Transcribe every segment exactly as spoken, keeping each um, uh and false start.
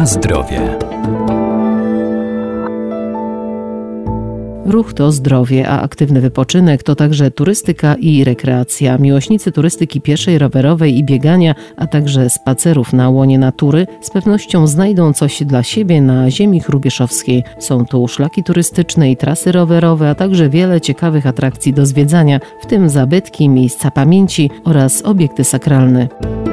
Na zdrowie. Ruch to zdrowie, a aktywny wypoczynek to także turystyka i rekreacja. Miłośnicy turystyki pieszej, rowerowej i biegania, a także spacerów na łonie natury z pewnością znajdą coś dla siebie na ziemi hrubieszowskiej. Są tu szlaki turystyczne i trasy rowerowe, a także wiele ciekawych atrakcji do zwiedzania, w tym zabytki, miejsca pamięci oraz obiekty sakralne.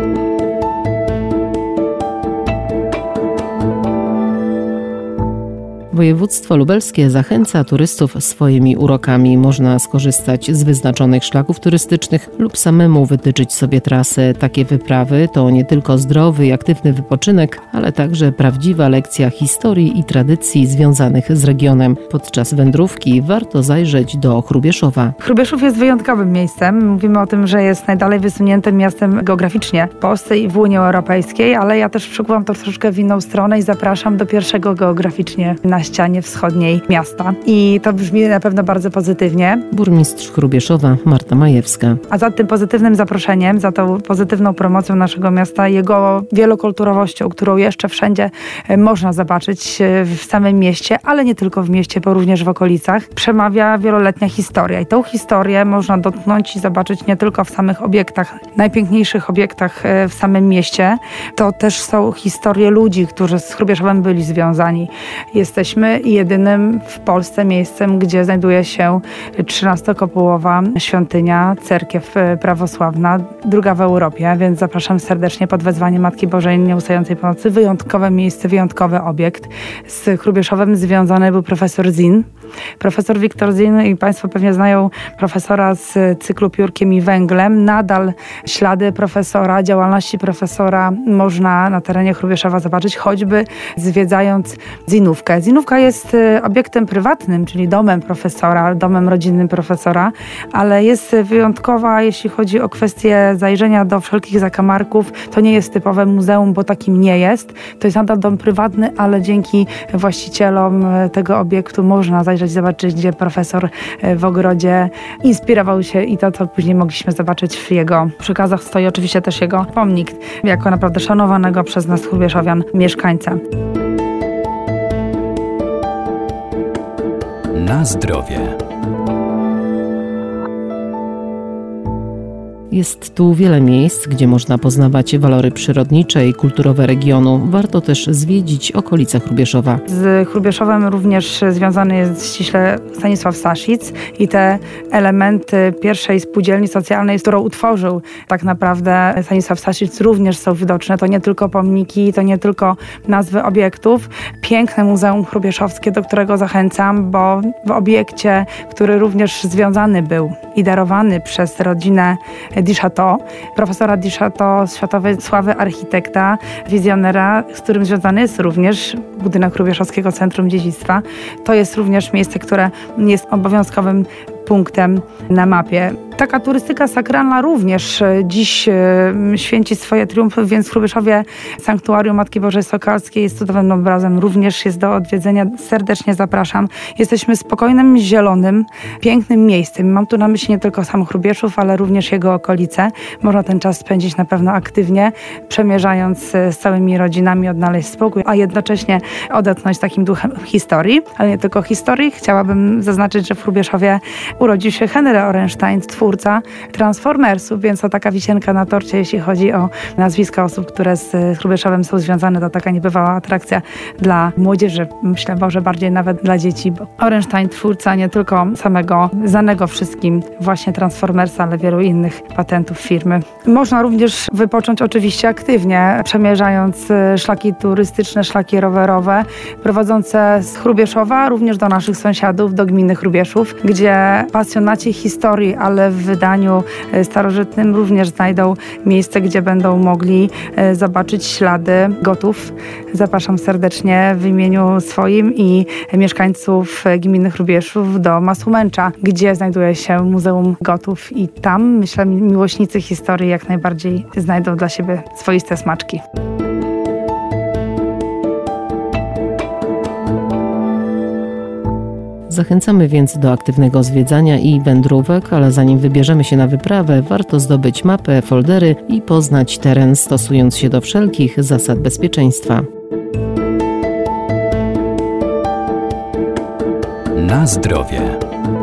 Województwo lubelskie zachęca turystów swoimi urokami. Można skorzystać z wyznaczonych szlaków turystycznych lub samemu wytyczyć sobie trasę. Takie wyprawy to nie tylko zdrowy i aktywny wypoczynek, ale także prawdziwa lekcja historii i tradycji związanych z regionem. Podczas wędrówki warto zajrzeć do Hrubieszowa. Hrubieszów jest wyjątkowym miejscem. Mówimy o tym, że jest najdalej wysuniętym miastem geograficznie w Polsce i w Unii Europejskiej, ale ja też przykuwam to troszeczkę w inną stronę i zapraszam do pierwszego geograficznie na ścianie wschodniej miasta. I to brzmi na pewno bardzo pozytywnie. Burmistrz Hrubieszowa Marta Majewska. A za tym pozytywnym zaproszeniem, za tą pozytywną promocją naszego miasta, jego wielokulturowością, którą jeszcze wszędzie można zobaczyć w samym mieście, ale nie tylko w mieście, bo również w okolicach, przemawia wieloletnia historia. I tą historię można dotknąć i zobaczyć nie tylko w samych obiektach, najpiękniejszych obiektach w samym mieście. To też są historie ludzi, którzy z Hrubieszowem byli związani. Jesteśmy jedynym w Polsce miejscem, gdzie znajduje się trzynastokopułowa świątynia, cerkiew prawosławna, druga w Europie, więc zapraszam serdecznie pod wezwaniem Matki Bożej Nieustającej Pomocy. Wyjątkowe miejsce, wyjątkowy obiekt. Z Hrubieszowem związany był profesor Zin. Profesor Wiktor Zin, i Państwo pewnie znają profesora z cyklu Piórkiem i Węglem. Nadal ślady profesora, działalności profesora można na terenie Hrubieszowa zobaczyć, choćby zwiedzając Zinówkę. Zinówka jest obiektem prywatnym, czyli domem profesora, domem rodzinnym profesora, ale jest wyjątkowa, jeśli chodzi o kwestię zajrzenia do wszelkich zakamarków. To nie jest typowe muzeum, bo takim nie jest. To jest nadal dom prywatny, ale dzięki właścicielom tego obiektu można zajrzeć, zobaczyć, gdzie profesor w ogrodzie inspirował się, i to, co później mogliśmy zobaczyć w jego przekazach, stoi oczywiście też jego pomnik, jako naprawdę szanowanego przez nas hrubieszowian mieszkańca. Na zdrowie. Jest tu wiele miejsc, gdzie można poznawać walory przyrodnicze i kulturowe regionu. Warto też zwiedzić okolice Hrubieszowa. Z Hrubieszowem również związany jest ściśle Stanisław Staszic i te elementy pierwszej spółdzielni socjalnej, którą utworzył tak naprawdę Stanisław Staszic, również są widoczne. To nie tylko pomniki, to nie tylko nazwy obiektów. Piękne Muzeum Hrubieszowskie, do którego zachęcam, bo w obiekcie, który również związany był i darowany przez rodzinę Duchateau, profesora Duchateau, światowej sławy architekta, wizjonera, z którym związany jest również budynek Hrubieszowskiego Centrum Dziedzictwa. To jest również miejsce, które jest obowiązkowym punktem na mapie. Taka turystyka sakralna również dziś święci swoje triumfy, więc w Hrubieszowie Sanktuarium Matki Bożej Sokalskiej jest cudownym obrazem, również jest do odwiedzenia. Serdecznie zapraszam. Jesteśmy spokojnym, zielonym, pięknym miejscem. Mam tu na myśli nie tylko sam Hrubieszów, ale również jego okolice. Można ten czas spędzić na pewno aktywnie, przemierzając z całymi rodzinami, odnaleźć spokój, a jednocześnie odetchnąć takim duchem historii. Ale nie tylko historii. Chciałabym zaznaczyć, że w Hrubieszowie urodził się Henry Orenstein, twórca Transformersów, więc to taka wisienka na torcie, jeśli chodzi o nazwiska osób, które z Hrubieszowem są związane. To taka niebywała atrakcja dla młodzieży, myślę, może bardziej nawet dla dzieci, bo Orenstein, twórca nie tylko samego znanego wszystkim właśnie Transformersa, ale wielu innych patentów firmy. Można również wypocząć oczywiście aktywnie, przemierzając szlaki turystyczne, szlaki rowerowe, prowadzące z Hrubieszowa również do naszych sąsiadów, do gminy Hrubieszów, gdzie pasjonaci historii, ale w wydaniu starożytnym również znajdą miejsce, gdzie będą mogli zobaczyć ślady gotów. Zapraszam serdecznie w imieniu swoim i mieszkańców gminy Hrubieszów do Masłomęcza, gdzie znajduje się Muzeum Gotów, i tam, myślę, miłośnicy historii jak najbardziej znajdą dla siebie swoiste smaczki. Zachęcamy więc do aktywnego zwiedzania i wędrówek, ale zanim wybierzemy się na wyprawę, warto zdobyć mapę, foldery i poznać teren, stosując się do wszelkich zasad bezpieczeństwa. Na zdrowie.